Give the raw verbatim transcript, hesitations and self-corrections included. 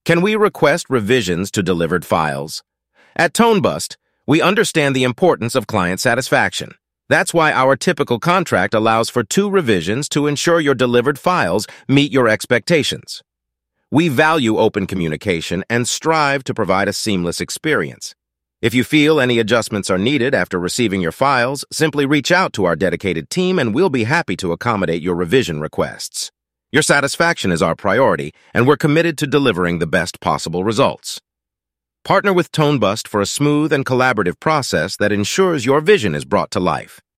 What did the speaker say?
Can we request revisions to delivered files? At ToneBust, we understand the importance of client satisfaction. That's why our typical contract allows for two revisions to ensure your delivered files meet your expectations. We value open communication and strive to provide a seamless experience. If you feel any adjustments are needed after receiving your files, simply reach out to our dedicated team and we'll be happy to accommodate your revision requests. Your satisfaction is our priority, and we're committed to delivering the best possible results. Partner with ToneBust for a smooth and collaborative process that ensures your vision is brought to life.